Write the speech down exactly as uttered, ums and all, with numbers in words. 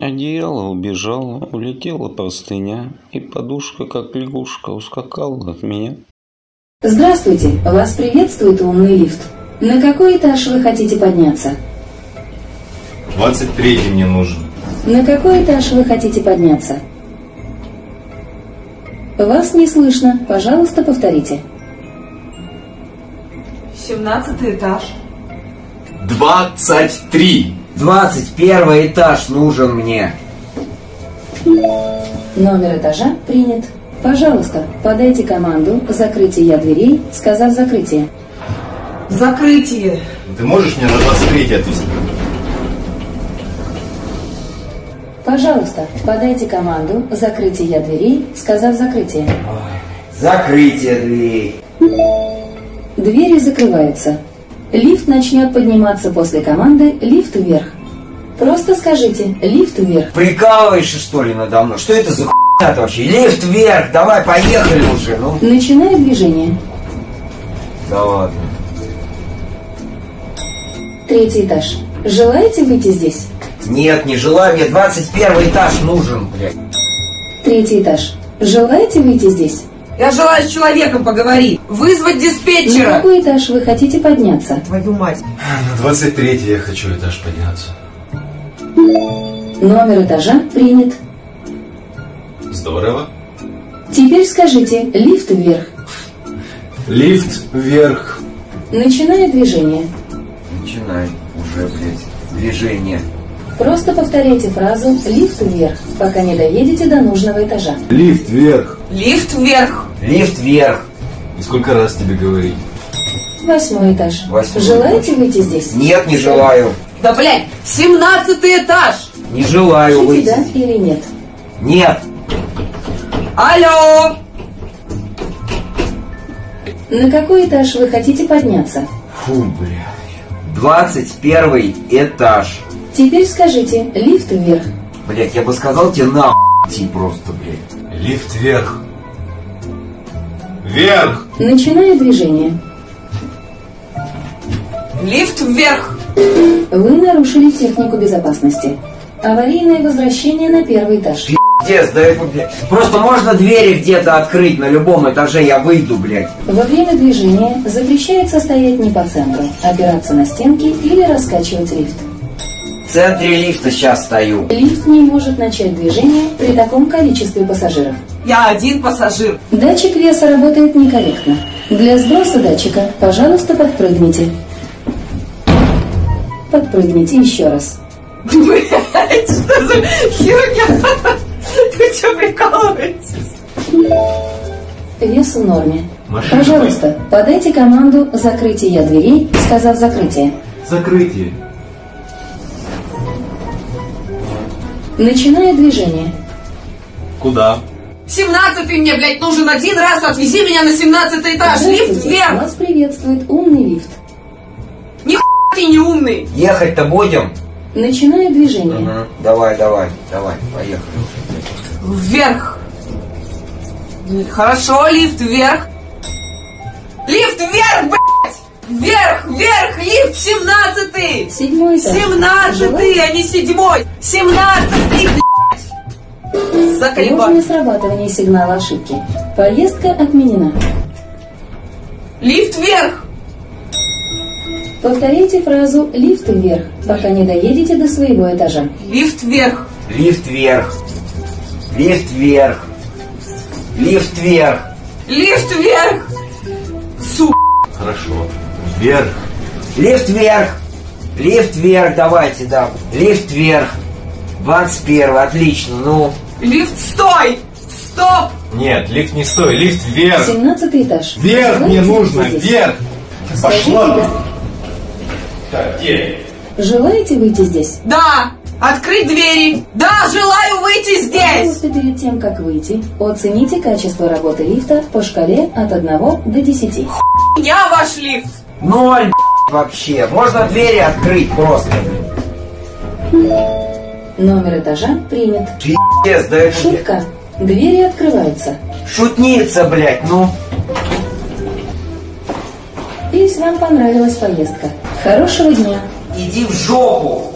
Одеяло убежало, улетела простыня, и подушка, как лягушка, ускакала от меня. Здравствуйте, вас приветствует умный лифт. На какой этаж вы хотите подняться? двадцать третий мне нужен. На какой этаж вы хотите подняться? Вас не слышно, пожалуйста, повторите. семнадцатый этаж. двадцать три. двадцать первый этаж нужен мне. Номер этажа принят. Пожалуйста, подайте команду «Закрытие дверей», сказав «Закрытие». Закрытие. Ты можешь меня на двадцать третий отвезти? Пожалуйста, подайте команду «Закрытие дверей», сказав «Закрытие». Закрытие дверей. Двери закрываются. Лифт начнет подниматься после команды «Лифт вверх». Просто скажите «Лифт вверх». Прикалываешься, что ли, надо мной? Что это за хуйня вообще? Лифт вверх, давай, поехали уже, ну. Начинаю движение. Да ладно. Третий этаж. Желаете выйти здесь? Нет, не желаю, мне двадцать первый этаж нужен, блядь. Третий этаж. Желаете выйти здесь? Я желаю с человеком поговорить. Вызвать На диспетчера. какой этаж вы хотите подняться? Твою мать. На двадцать третий я хочу этаж подняться. Номер этажа принят. Здорово. Теперь скажите «Лифт вверх». Лифт вверх. Начинаю движение. Начинай уже, блядь, движение. Просто повторяйте фразу «Лифт вверх», пока не доедете до нужного этажа. Лифт вверх. Лифт вверх. Лифт вверх. И сколько раз тебе говорить? Восьмой этаж. Восьмой Желаете выйти здесь? Нет, не желаю. Да, блядь, семнадцатый этаж. Не желаю Скажите выйти. «да» или «нет». Нет. Алло. На какой этаж вы хотите подняться? Фу, блядь. двадцать первый этаж. Теперь скажите «Лифт вверх». Блядь, я бы сказал тебе нахуй идти просто, блядь. Лифт вверх. Вверх. Начинаю движение. Лифт вверх. Вы нарушили технику безопасности. Аварийное возвращение на первый этаж. Пиздец, да это, блядь. Просто можно двери где-то открыть на любом этаже, я выйду, блядь. Во время движения запрещается стоять не по центру, опираться на стенки или раскачивать лифт. В центре лифта сейчас стою. Лифт не может начать движение при таком количестве пассажиров. Я один пассажир. Датчик веса работает некорректно. Для сброса датчика, пожалуйста, подпрыгните. Подпрыгните еще раз. Блядь, что за херня? Вы что, прикалываетесь? Вес в норме. Машина. Пожалуйста, подайте команду «Закрытие дверей», сказав «Закрытие». Закрытие. Начинаю движение. Куда? семнадцатый мне, блядь, нужен один раз. Отвези меня на семнадцатый этаж. Лифт Здравствуйте, вверх. вас приветствует умный лифт. Нихуя ты не умный. Ехать-то будем? Начинаю движение. Угу. Давай, давай, давай, поехали. Вверх. Хорошо, лифт вверх. Лифт вверх, блядь. Вверх, вверх, лифт семнадцатый. Седьмой этаж. Семнадцатый, а не седьмой. Семнадцатый, блядь. Заколебал. Ложное срабатывание сигнала ошибки. Поездка отменена. Лифт вверх. Повторите фразу «Лифт вверх», пока не доедете до своего этажа. Лифт вверх. Лифт вверх. Лифт вверх. Лифт вверх. Лифт вверх. Сука. Хорошо. Вверх. Лифт вверх. Лифт вверх, давайте, да. Лифт вверх. двадцать первый, отлично, ну. Лифт, стой. Стоп. Нет, лифт не стой, лифт вверх. семнадцатый этаж. Вверх мне Желаете нужно, выйти здесь? вверх. Скажите Пошла ты. «да». Так, где? Желаете выйти здесь? Да. Открыть двери. Да, желаю выйти здесь. Пожалуйста, перед тем, как выйти, оцените качество работы лифта по шкале от одного до десяти. Я ваш лифт. Ноль, б***ь, вообще. Можно двери открыть просто. Номер этажа принят. Пиздец, да это... Шутка. Двери открываются. Шутница, блядь, ну. Надеюсь, вам понравилась поездка. Хорошего дня! Иди в жопу!